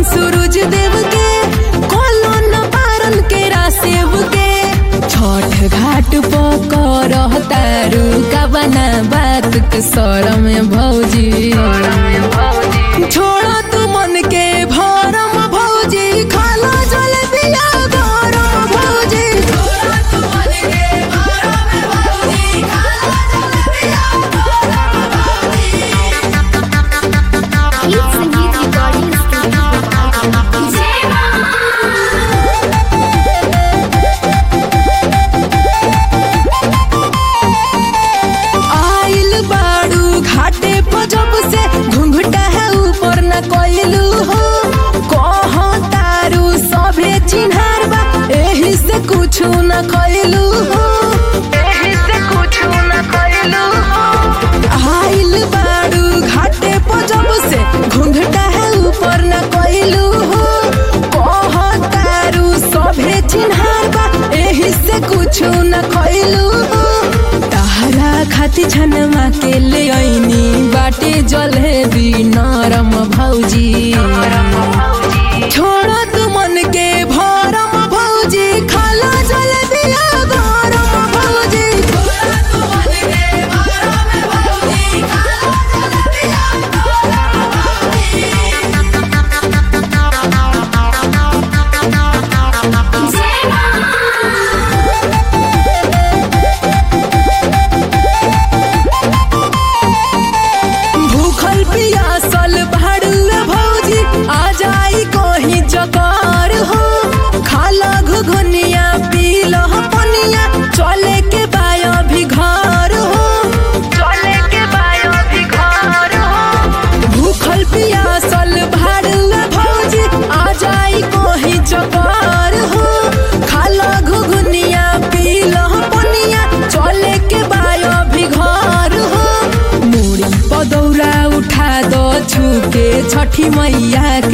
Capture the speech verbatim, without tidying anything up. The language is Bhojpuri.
सूरज देव के कोलो न पारन के रासेव के छठ घाट पकर तारू का बना बात के सर में भौजी छोड़ा तू मन के भरम भौजी खाला जलेबिया गरम भौजी छोड़ा तू मन के भरम भौजी खाला जलेबिया गरम भौजी। गीत संगीत रिकॉर्डिंग स्टूडियो जय मां। आइल बाड़ू घाटे पर जब से घुंघटा है ऊपर न कोइलू हो कह तारू सभे चिन्हार बा एही से कुछ न कोइलू हो एही से कुछ न कोइलू हो। आइल बाड़ू घाटे पर जब से घुंघटा है ऊपर न कोइलू हो कह तारू सभे चिन्हार बा एही से कुछ न कोइलू हो। तारा खाती छनमा के ले आईनी बाटे जलेबी नरम भौजी छोड़ा तू मन के भरम भौजी खाला जलेबिया गरम भौजी छोड़ा तू मन के भरम भौजी खाला जलेबिया गरम भौजी। जय मां। भूखल पियासल भाड़ुए भौजी आ जाई कहीं जकार हो खाला घुघुनिया पीला पनिया चले के बाया भी घर हो चले के बाया भी घर हो। भूखल पियासल भाड़ुए भौजी आ जाई कहीं जकार हो खाला घुघुनिया पीला पनिया चले के बाया भी घर हो। मुड़ी पदौरा उठा दो छुके छठी मैया